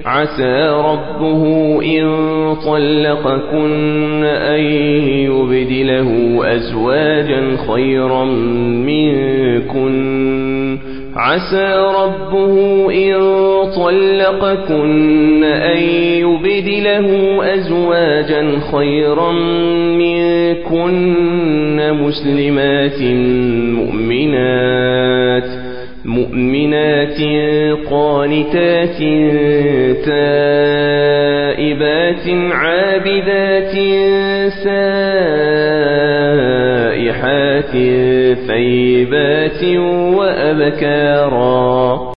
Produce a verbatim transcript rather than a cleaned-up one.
عسى ربه إن طلقكن أن يبدله أزواجا خيرا منكن عسى ربه إن طلقكن أن يبدله أزواجا خيرا منكن مسلمات مؤمنات مؤمنات قانتات تائبات عابدات سائحات ثيبات وأبكارا.